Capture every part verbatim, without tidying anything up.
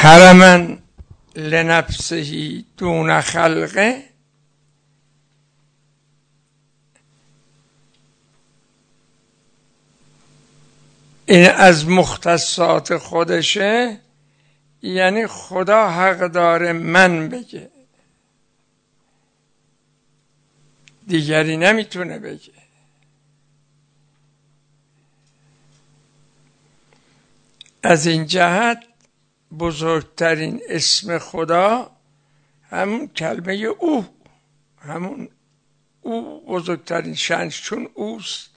هرما لنفسه دون خلقه، این از مختصات خودشه، یعنی خدا حق داره من بگه، دیگری نمیتونه بگه. از این جهت بزرگترین اسم خدا همون کلمه او، همون او بزرگترین شأنش، چون اوست.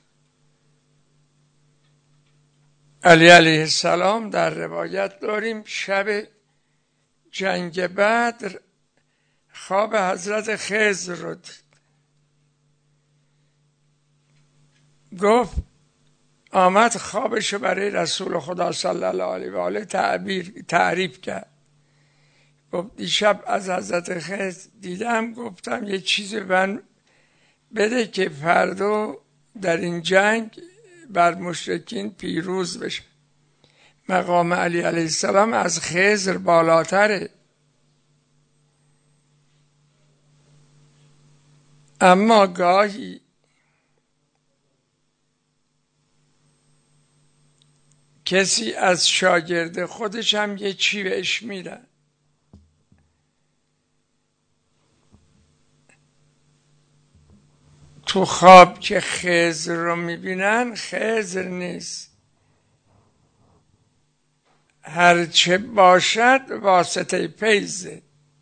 علی علیه السلام در روایت داریم شب جنگ بدر خواب حضرت خضر رو دید. گفت آمد خوابشو برای رسول خدا صلی الله علیه و آله تعبیر تعریف کرد. گفت دیشب از حضرت خضر دیدم، گفتم یه چیزی من بده که فردا در این جنگ بر مشرکین پیروز بشه. مقام علی علیه السلام از خضر بالاتره، اما گاهی کسی از شاگرد خودش هم یه چی بهش میدن. تو خواب که خضر رو میبینن، خضر نیست، هرچه باشد واسطه پیزه.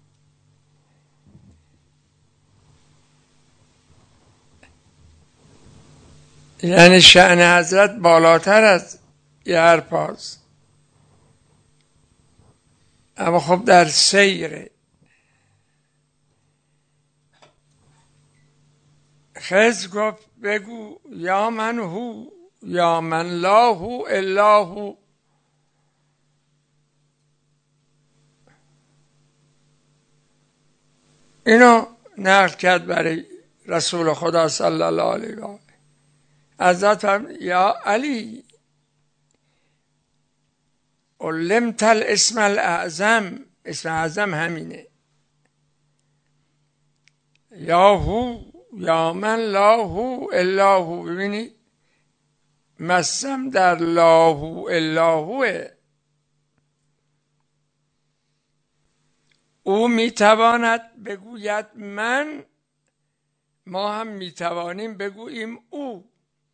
یعنی شأن حضرت بالاتر از یه حرفاست، اما خب در سیره. خضر گفت بگو یا من هو یا من لا هو الا هو. اینو نقل کرد برای رسول خدا صلی الله علیه و آله. حضرت فرمود یا علی علمت الاسم الاعظم، اسم اعظم همینه، یا هو یا من لا هو الا هو. ببینید مسم در لا هو الا هوه. او میتواند بگوید من، ما هم میتوانیم بگوییم او.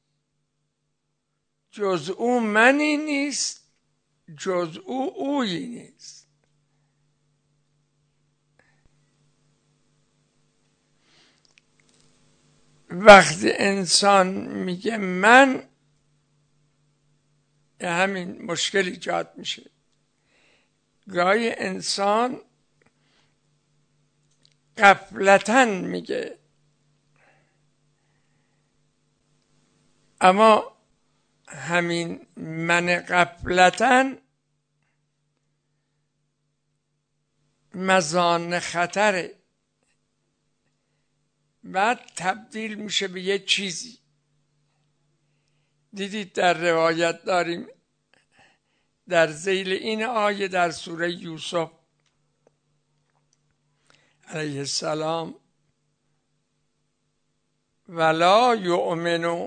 جز او منی نیست، جز او اویی نیست. وقتی انسان میگه من، همین مشکل ایجاد میشه. گاهی انسان غفلتاً میگه، اما همین من غفلتاً مظان خطره، بعد تبدیل میشه به یه چیزی. دیدید در روایت داریم در ذیل این آیه در سوره یوسف علیه السلام، ولا یؤمن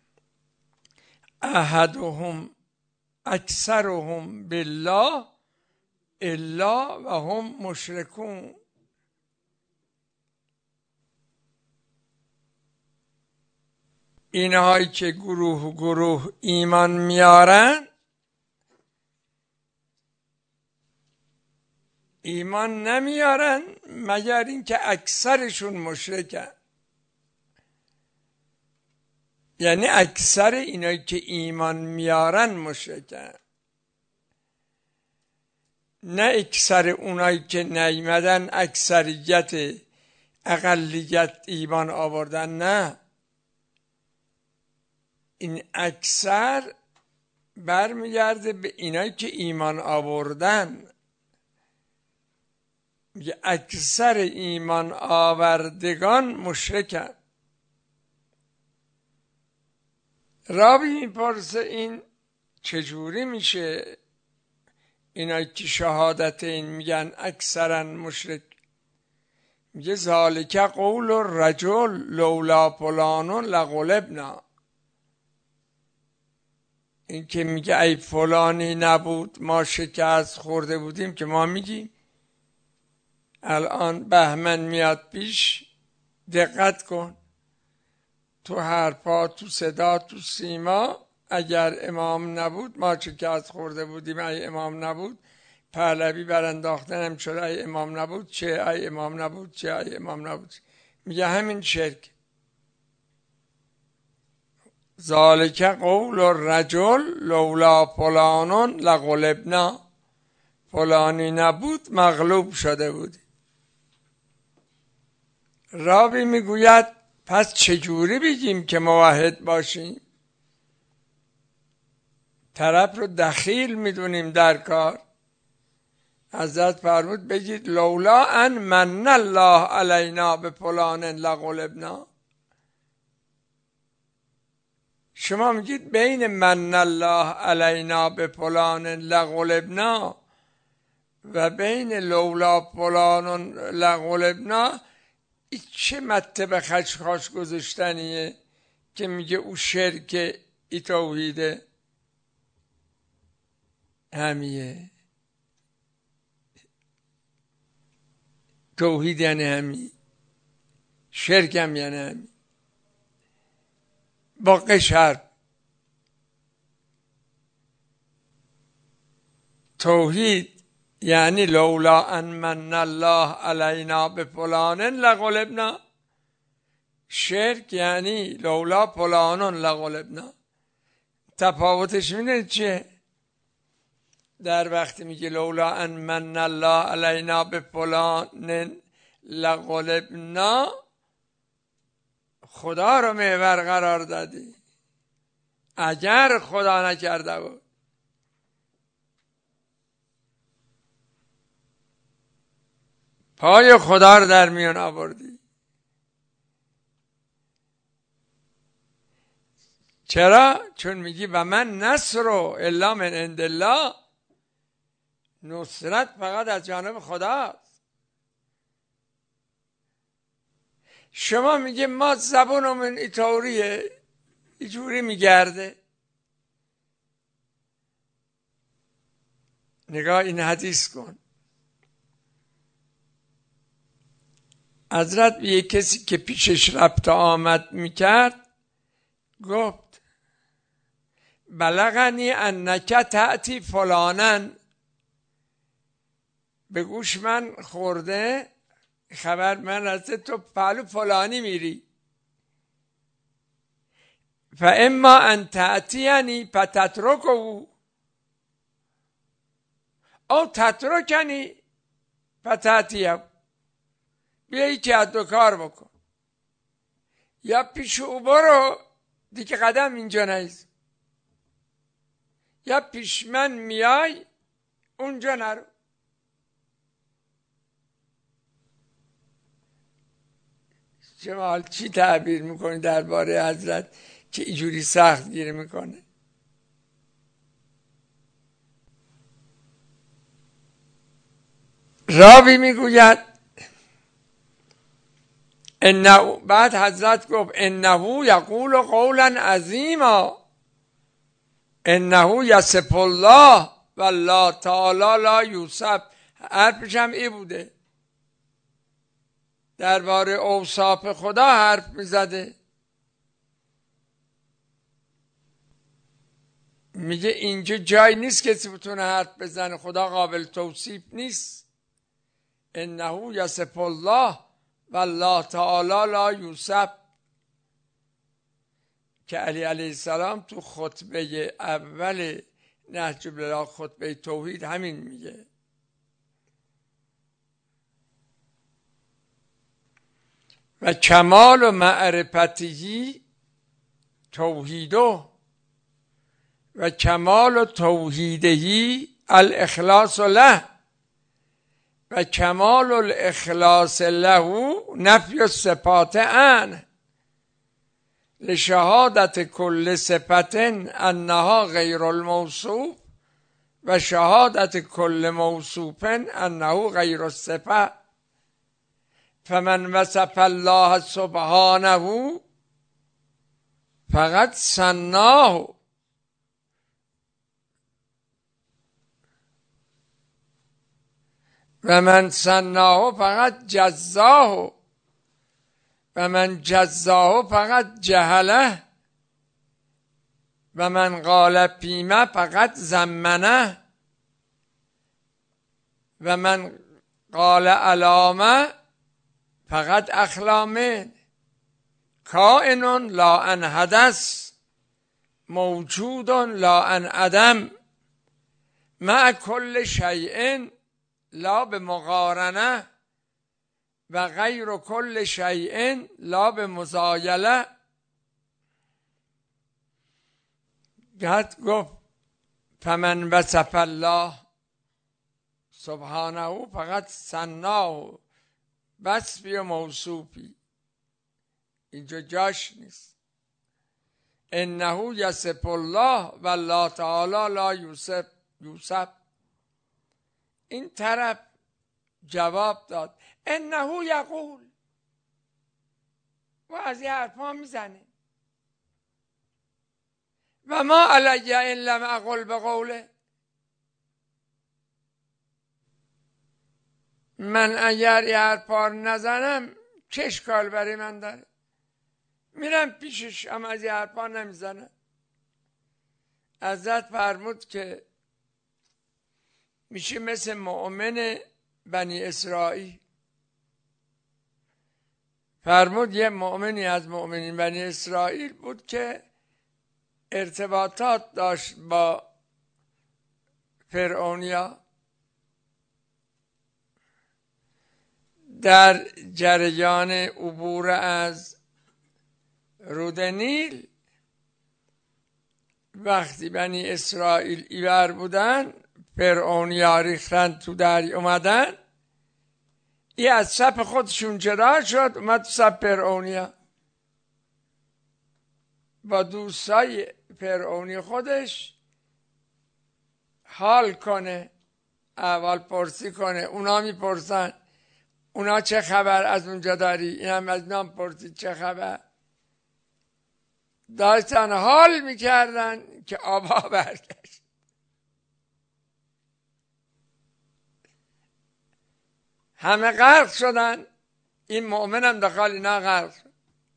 احدهم اکثرهم بالله الا وهم مشرکون. اینهایی که گروه گروه ایمان میارن، ایمان نمیارن مگر اینکه اکثرشون مشرکن. یعنی اکثر اینایی که ایمان میارن مشرکن، نه اکثر اونایی که نیامدن اکثریت اقلیت ایمان آوردن. نه، این اکثر برمیگرده به اینایی که ایمان آوردن. میگه اکثر ایمان آوردگان مشرکن. راوی میپرسه این چجوری میشه؟ اینا که شهادت این میگن اکثرا مشرک، میگه ذالک قول الرجل لولا فلان لغلبنا. این که میگه ای فلانی نبود ما شکست خورده بودیم، که ما میگیم الان بهمن میاد پیش، دقت کن تو حرفا، تو صدا، تو سیما، اگر امام نبود ما شکست خورده بودیم. ای امام نبود پهلوی برانداختن هم شده، ای امام نبود چه، ای امام نبود چه، ای امام نبود چه. میگه همین شرک. ذالک قول الرجل لولا فلان لغلبنا، فلانی نبود مغلوب شده بودی. راوی میگوید پس چجوری بگیم که موحد باشیم؟ طرف رو دخیل میدونیم در کار. حضرت فرمود بگید لولا ان من الله علینا به فلان لغلبنا. شما میگید بین من الله علینا به فلان لغلبنا و بین لولا فلان لغلبنا این چه مطب خشخاش گذاشتنیه که میگه او شرک ای توحیده؟ همیه توحید یعنی همی، شرک هم یعنی همی، با قشر. توحید یعنی لولا ان من الله علینا به فلان لغلبنا، شرک یعنی لولا فلان لغلبنا. تفاوتش میدونید چیه؟ در وقتی میگه لولا ان من الله علینا به فلان لغلبنا، خدا رو محور قرار دادی. اگر خدا نکرده بود، پای خدا رو در میان آوردی. چرا؟ چون میگی و من نصر الا من عند الله، نصرت فقط از جانب خداست. شما میگه ما زبونمون اینطوریه، اینجوری میگرده. نگاه این حدیث کن. حضرت به یک کسی که پیشش رفت آمد میکرد گفت بلغنی انک تأتی فلانن، به گوش من خورده خبر من رسته تو پهلو فلانی میری. فاما ان تأتینی فتترکه او تترکنی فتأتیه، بیایی که دو کار بکن، یا پیش او برو دیگه قدم اینجا نیست، یا پیش من میای اونجا نرو. شما حال چی تعبیر میکنی درباره حضرت که اینجوری سخت گیری میکنه؟ راوی میگوید انه، بعد حضرت گفت انه یقول قولا عظیما، انه یصف الله والله تعالی لا یوصف. حرفش هم ای بوده، درباره اوصاف خدا حرف میزده. میگه اینجا جای نیست کسی بتونه حرف بزنه، خدا قابل توصیف نیست. انه یصف الله والله تعالی لا یوصف، که علی علیه السلام تو خطبه اول نهج البلاغه، خطبه توحید، همین میگه. و کمال و معرفتی توحیدو و کمال و توحیدهی الاخلاص له و کمال الاخلاص له نفی الصفات عنه لشهادت کل صفت انها غیر الموصوف و شهادت کل موصوف انه غیر الصفه فمن وصف الله سبحانه فقط ثناه و من ثناه فقط جزاه و من جزاه فقط جهله و من قال فیما فقط زمنه و من قال علامه فقط اخلامه کائن لا ان حدث موجود لا ان عدم مع کل شیء لا به مقارنه و غیر کل شیء لا به مزایله. بعد گفت فمن وصف الله سبحانه فقط ثناه، وصفی و موصوفی اینجا جاش نیست. انه یصف الله و الله تعالی لا یوصف یوصف. این طرف جواب داد انه یقول و از این حرفا میزنه و ما علی ان لم اقل بقوله. من اگر یه حرفا نزنم چه اشکال برای من داره؟ میرم پیشش اما از یه حرفا نمیزنه. حضرت فرمود که میشه مثل مؤمن بنی اسرائیل. فرمود یه مؤمنی از مؤمنین بنی اسرائیل بود که ارتباطات داشت با فرعونیا. در جریان عبور از رود نیل وقتی بنی اسرائیل ایور بودن فرعونیا ریختن تو دریا اومدن، این از صف خودشون جدا شد اومد تو صف فرعونیا با دوستای فرعونی خودش حال کنه، اول پرسی کنه. اونا میپرسن اونا چه خبر از اونجا داری، این هم از نام پرسید چه خبر. داشتن حال میکردن که آبا برگشت. همه غرق شدن، این مؤمن هم داخل اینا غرق شد.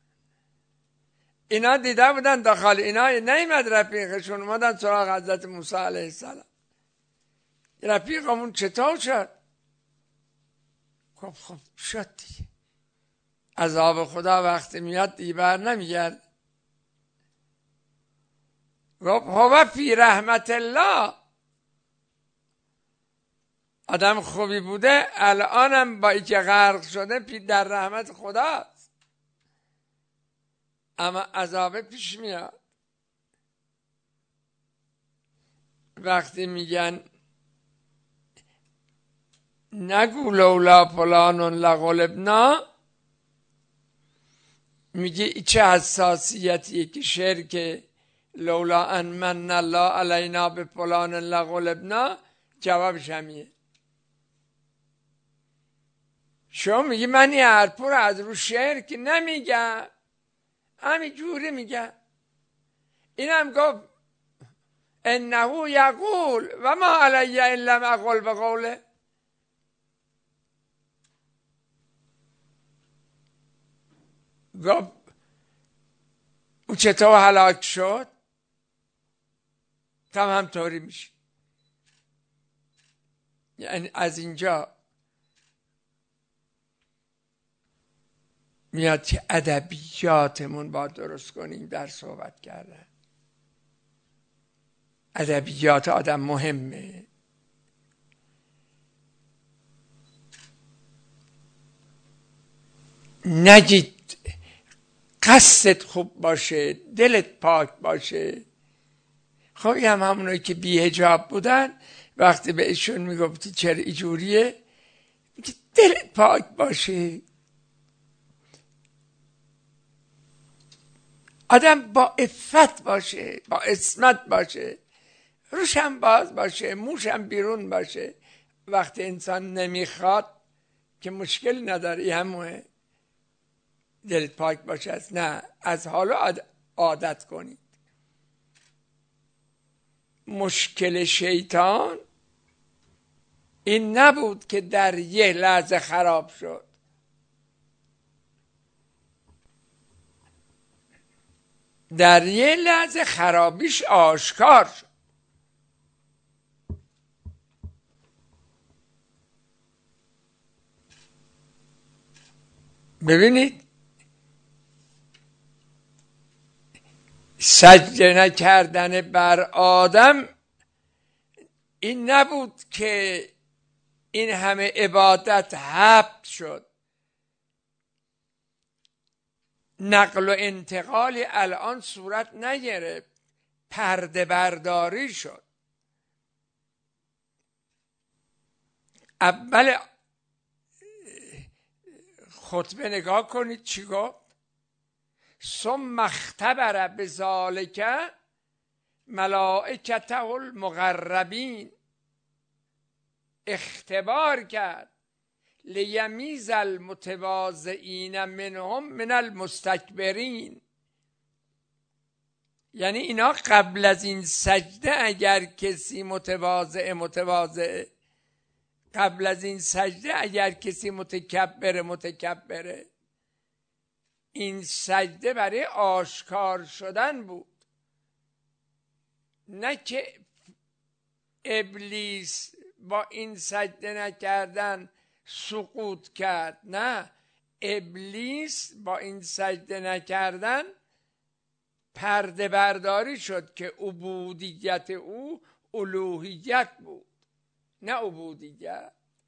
اینا دیده بودن داخل اینا نیمد رفیقشون، اومدن سراغ حضرت موسی علیه السلام. رفیقمون چطور شد؟ خب خب شد دیگه. عذاب خدا وقتی میاد دیگه بر نمیگرد. گفت هو فی رحمت الله. آدم خوبی بوده الانم با اینکه غرق شده در رحمت خداست، اما عذاب پیش میاد. وقتی میگن نگو لولا فلان لغلبنا، میگه چه حساسیتیه که شرک لولا ان من الله علینا به فلان لغلبنا جوابش همیه. شما میگی من این حرفو رو از رو شرک نمیگم، همین جوری میگم. اینم گفت انه یقول و ما علی ان لم اقل بقوله. گفت او چطور هلاک شد تم همطوری میشه. یعنی از اینجا میاد که ادبیاتمون با درست کنیم در صحبت کردن. ادبیات آدم مهمه. نگید قصدت خوب باشه، دلت پاک باشه. خب این هم همونایی که بی حجاب بودن وقتی بهشون میگفتی چرا اینجوریه، میگه دلت پاک باشه. آدم با عفت باشه، با عصمت باشه. روشم باز باشه، موشم بیرون باشه. وقتی انسان نمیخواد که مشکل نداره، همونه دلت پاک باشه. از نه، از حالا عادت کنید. مشکل شیطان این نبود که در یه لحظه خراب شد. در یه لحظه خرابیش آشکار شد. ببینید، سجده نکردن بر آدم این نبود که این همه عبادت حبس شد. نقل و انتقالی الان صورت نگرفت، پرده برداری شد. اول خطبه نگاه کنید چی گفت؟ ثم اختبر بذالک ملائکته المقربین. اختبار کرد لیمیز المتواضعین منهم من المستکبرین. یعنی اینا قبل از این سجده اگر کسی متواضع متواضع قبل از این سجده اگر کسی متکبر متکبره، این سجده برای آشکار شدن بود، نه که ابلیس با این سجده نکردن سقوط کرد. نه، ابلیس با این سجده نکردن پرده برداری شد که عبودیت او الوهیت بود، نه عبودیت.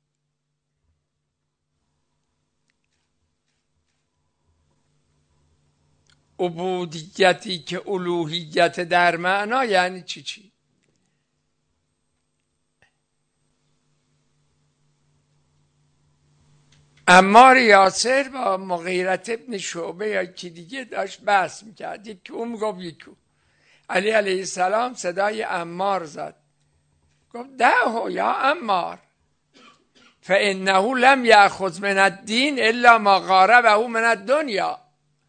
عبودیتی که الوهیت در معنا یعنی چی چی؟ عمار یاسر با مغیرت ابن شعبه یا کی دیگه داشت بحث میکرد، یکی اون میگفت یکی علی علیه السلام صدای عمار زد، گفت دعه یا عمار فانه لم یأخذ من الدین الا ما قاربه من الدنیا.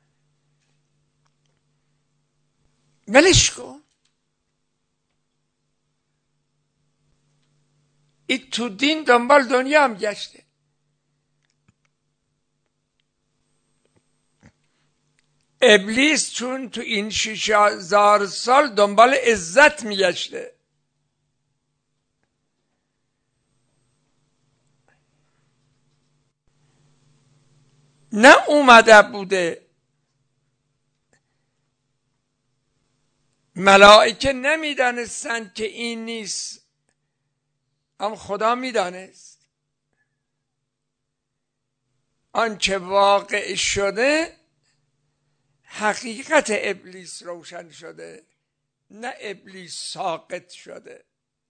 ولش کن، این تو دین دنبال دنیا هم گشته. ابلیس چون تو این شش هزار سال دنبال عزت میگشته، نه اومده بوده. ملائکه نمیدانستند که این نیست، اما خدا میدانست. آنچه واقع شده حقیقت ابلیس روشن شده، نه ابلیس ساقط شده.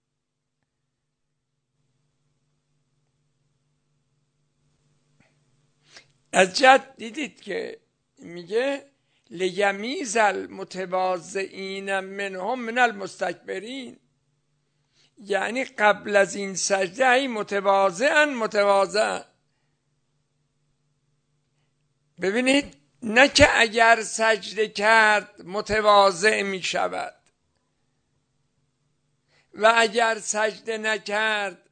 از جد دیدید که میگه لیمیز المتواضعین منهم من المستکبرین، یعنی قبل از این سجده ای متواضعن متواضعن. ببینید، نه که اگر سجده کرد متواضع می شود و اگر سجده نکرد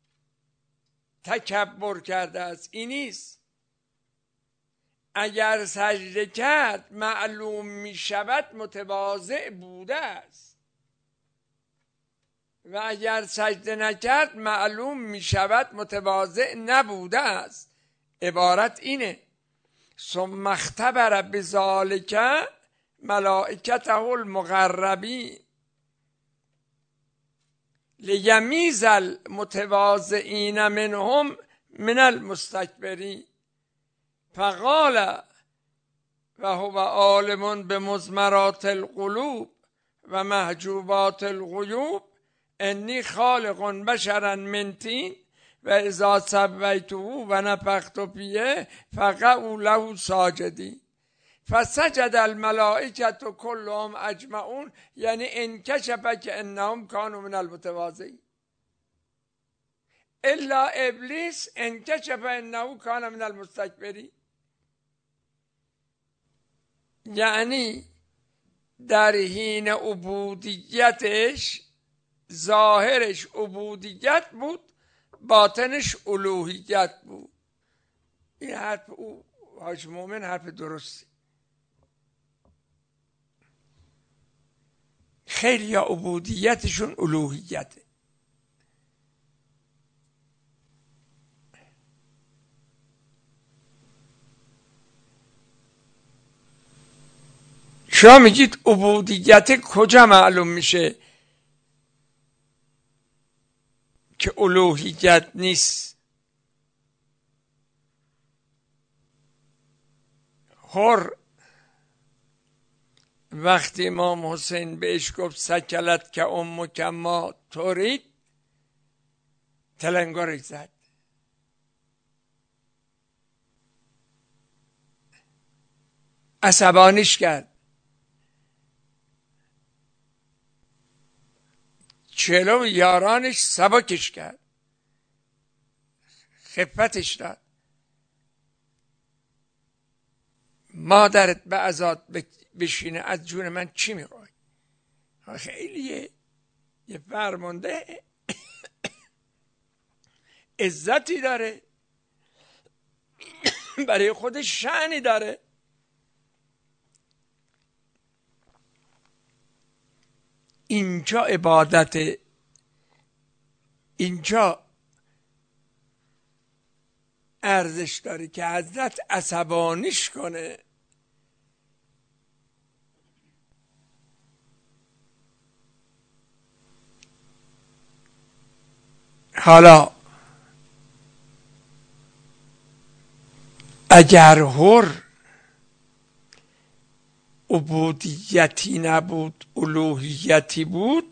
تکبر کرده است، این نیست. اگر سجده کرد معلوم می شود متواضع بوده است و اگر سجده نکرد معلوم می شود متواضع نبوده است. عبارت اینه. ثم اختبر بذالک ملائکته المقربین لیمیز المتواضعین منهم من المستکبرین فقال و هو عالم بمضمرات القلوب و محجوبات الغیوب انی خالق بشرا من طین و اذا سویته و نفخت فیه فقعوا له ساجدین فسجد الملائکه کلهم اجمعون، یعنی انکشف که انهم کانوا من المتواضعین، الا ابلیس انکشف انه کان من المستکبرین. یعنی در حین عبودیتش ظاهرش عبودیت بود، باطنش الوهیت بود. این حرف او حاج مومن حرف درستی. خیلی یا عبودیتشون الوهیته. شما میگید عبودیت کجا معلوم میشه که الوهیت نیست؟ هر وقتی امام حسین بهش گفت سکلت که امک ما ترید، تلنگارش زد. عصبانیش کرد. چلو یارانش سبکش کرد، خفتش داد. مادرت به عزاد بشینه از جون من چی میخوای؟ خیلی یه فرمانده عزتی داره، برای خودش شأنی داره. اینجا عبادت، اینجا ارزش داره که حضرت عصبانیش کنه. حالا اگر هر عبودیتی نبود الوهیتی بود،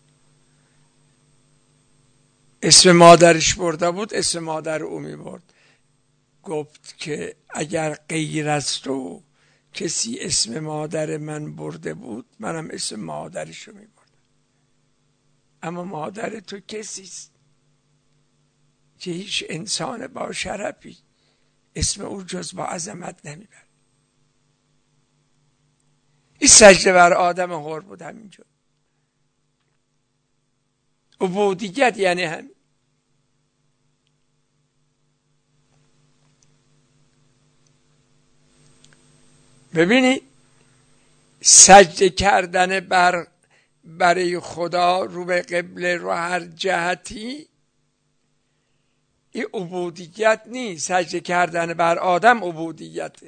اسم مادرش برده بود، اسم مادر او می برد. گفت که اگر غیر از تو کسی اسم مادر من برده بود، منم اسم مادرشو می بردم. اما مادر تو کسیست که هیچ انسان با شرفی اسم او جز با عظمت نمیبره. این سجده بر آدم هر بود. همینجا عبودیت یعنی همین. ببینید سجده کردن بر برای خدا رو به قبله رو هر جهتی، این عبودیت نیست. سجده کردن بر آدم عبودیته.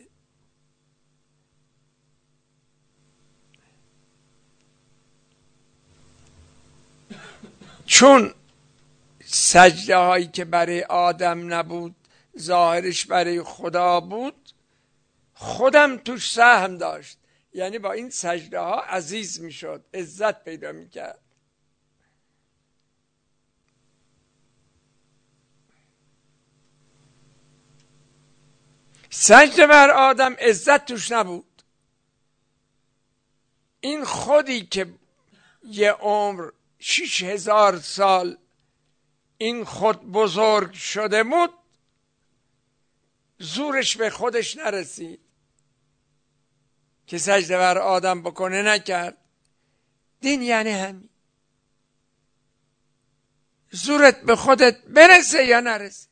چون سجده هایی که برای آدم نبود، ظاهرش برای خدا بود، خودم توش سهم داشت. یعنی با این سجده ها عزیز می شد، عزت پیدا می کرد. سجده بر آدم عزت توش نبود. این خودی که یه عمر شش هزار سال این خود بزرگ شده بود، زورش به خودش نرسید که سجده بر آدم بکنه، نکرد. دین یعنی همین. زورت به خودت برسه یا نرسه.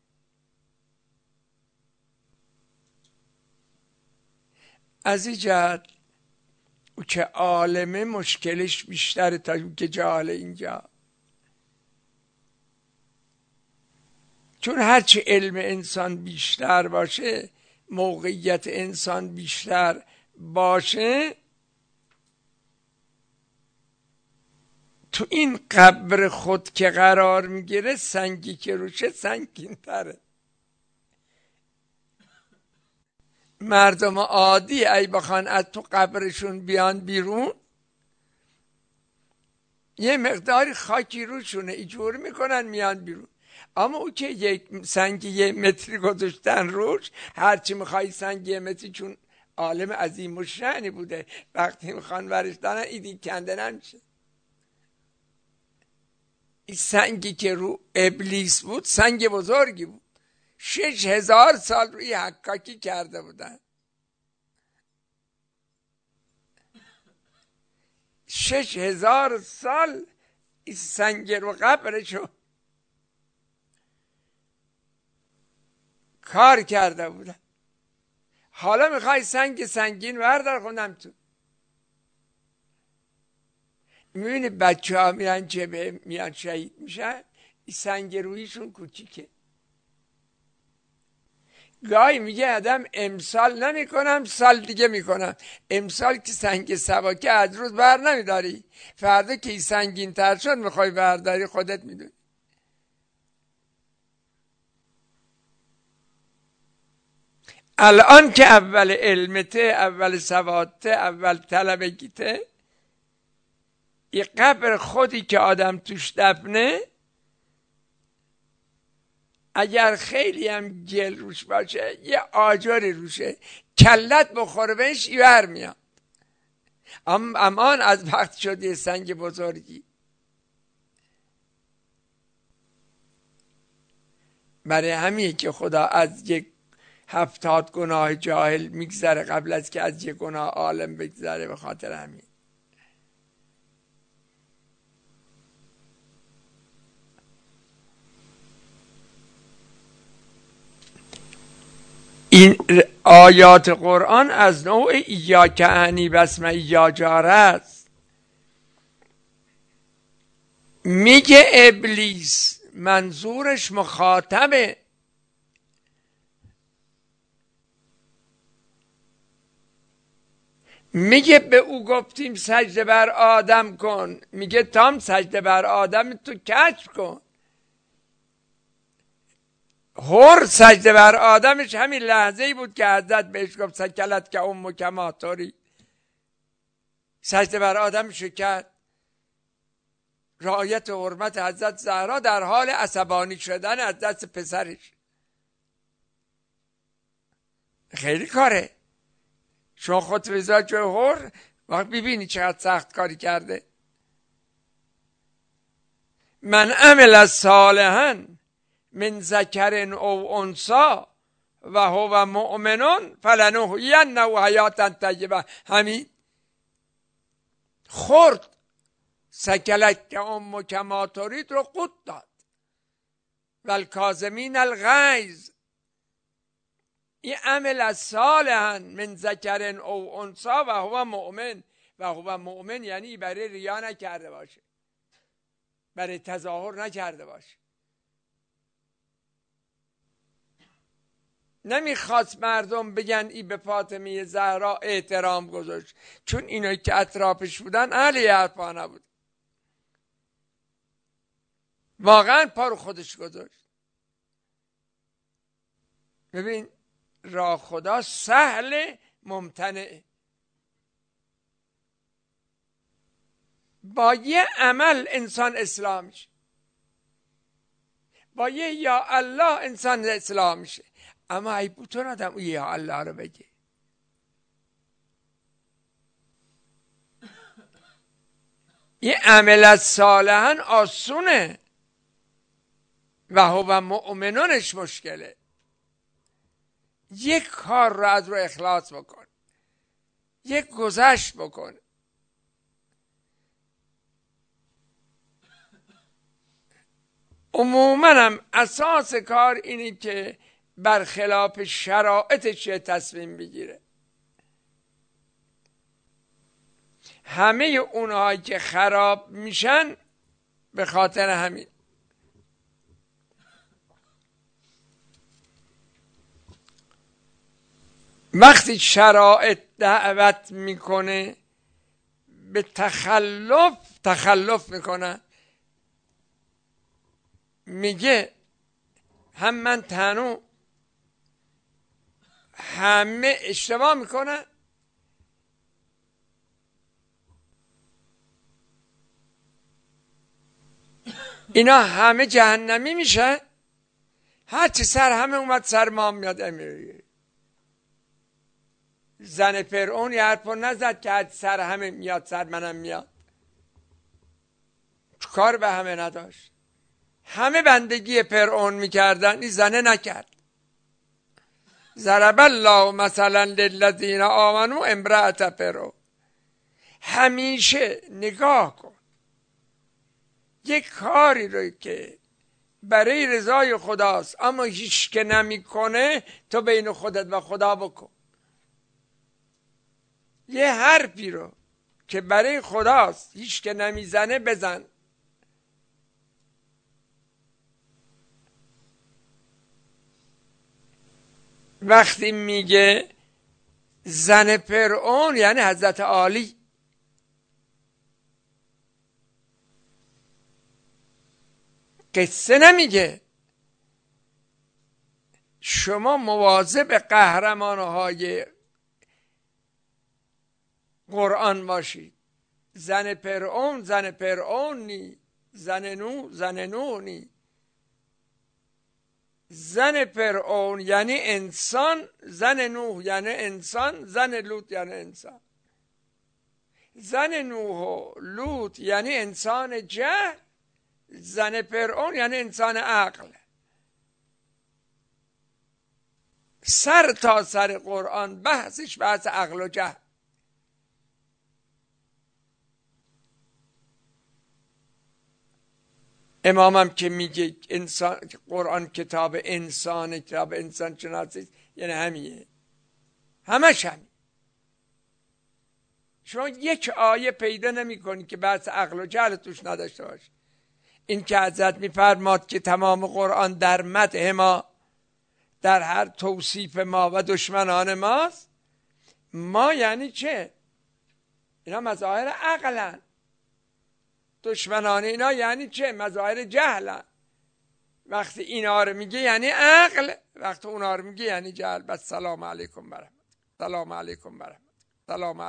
از این جهت او که عالمه مشکلش بیشتره تا او که جاهل. اینجا چون هرچی علم انسان بیشتر باشه، موقعیت انسان بیشتر باشه، تو این قبر خود که قرار میگیره، سنگی که روشه سنگین تره. مردم عادی ای بخوان از تو قبرشون بیان بیرون، یه مقداری خاکی روشونه ایجور میکنن میان بیرون. اما او که یک سنگی یه متری گذاشتن روش، هرچی میخوای سنگی یه متری، چون عالم عظیم و شأنی بوده، وقتی میخوان ورش دارن ایدی کنده نمیشه. این سنگی که رو ابلیس بود سنگ بزرگی بود، شش هزار سال روی حکاکی کرده بودن، شش هزار سال این سنگ رو قبرشو کار کرده بودن. حالا میخوای سنگ سنگین وردار خوندم تو. میبینی بچه ها میرن جبه میان شهید میشن، این سنگ رویشون کوچیکه. گاهی میگه آدم امسال نمیکنم سال دیگه میکنم. امسال که سنگ سباکه از روز بر نمیداری، فردا که این سنگین تر شد میخوای برداری، خودت میدونی. الان که اول علمته، اول سوادته، اول طلبگیته، یه قبر خودی که آدم توش دفنه اگر خیلی هم گل روش باشه یه آجری روشه، کلت بخوره بهش ایور میاد. ام امان از وقت شد یه سنگ بزرگی. برای همین که خدا از یک هفتاد گناه جاهل میگذره قبل از که از یک گناه عالم بگذره، به خاطر همین. این آیات قرآن از نوع ایاک انی بسم ایاجاره است. میگه ابلیس منظورش مخاطبه، میگه به او گفتیم سجده بر آدم کن، میگه تام سجده بر آدم تو کشف کن. هر سجده بر آدمش همین لحظه ای بود که حضرت بهش گفت سکلت که ام کما توری، سجده بر آدمشو کرد. رعایت و حرمت حضرت زهرا در حال عصبانی شدن از دست پسرش. خیلی کاره. شما خود وزا جای هر وقت ببینی چقدر سخت کاری کرده. من عمل صالحا من ذکر او انثی و هو مؤمن فلنحیینه حیاتا طیبه. همین خورد سکلک که امک ما ترید رو قوت داد. والکاظمین الغیظ. این عمل صالحا من ذکر او انثی و هو مؤمن. و هو مؤمن یعنی برای ریا نکرده باشه، برای تظاهر نکرده باشه. نمیخواست مردم بگن ای به فاطمه زهرا احترام گذاشت، چون اینایی که اطرافش بودن اهل حرفا نبود. واقعا پا رو خودش گذاشت. ببین راه خدا سهل ممتنع. با یه عمل انسان اسلام میشه، با یه یا الله انسان اسلام میشه. اما ای بوتون آدم یا الله رو بگه. یه عمل صالحا آسونه و هو مؤمنونش مشکله. یک کار رو از رو اخلاص بکن، یک گذشت بکن. عموما هم اساس کار اینی که برخلاف شرایطش تصمیم بگیره. همه اونهایی که خراب میشن به خاطر همین. وقتی شرایط دعوت میکنه به تخلف، تخلف میکنه. میگه هم من تنو همه اشتباه میکنن، اینا همه جهنمی میشن، هرچی سر همه اومد سر ما میاد. امیری زن فرعون یه حرفو نزد که حد سر همه میاد سر منم میاد، کار به همه نداشت. همه بندگی فرعون میکردن، این زنه نکرد. ضرب الله مثلا للذین آمنوا امرأة فرعون. همیشه نگاه کن یک کاری رو که برای رضای خداست اما هیچ که نمیکنه، تو بین خودت و خدا بکن. یه حرفی رو که برای خداست هیچ که نمیزنه بزن. وقتی میگه زن فرعون یعنی حضرت عالی. قصه نمیگه. شما مواظب قهرمانهای قرآن باشید. زن فرعون زن فرعون نی، زن نوح زن نوح نی. زن فرعون یعنی انسان، زن نوح یعنی انسان، زن لوط یعنی انسان. زن نوح و لوط یعنی انسان جهل، زن فرعون یعنی انسان عقل. سر تا سر قرآن بحثش بحث عقل و جهل. امامم که میگه انسان قرآن کتاب انسان، کتاب انسان شناسی، یعنی همیه، همش همین. شما یک آیه پیدا نمی کنی که بحث عقل و جهل توش نداشته باشه. این که حضرت میفرماد که تمام قرآن در مدح ما، در هر توصیف ما و دشمنان ماست، ما یعنی چه؟ اینا مظاهر عقلن. دشمنان اینا یعنی چه؟ مظاهر جهلن. وقتی اینا رو میگه یعنی عقل، وقتی اونا رو میگه یعنی جهل. بس سلام علیکم برحمت. سلام علیکم برحمت. سلام علیکم.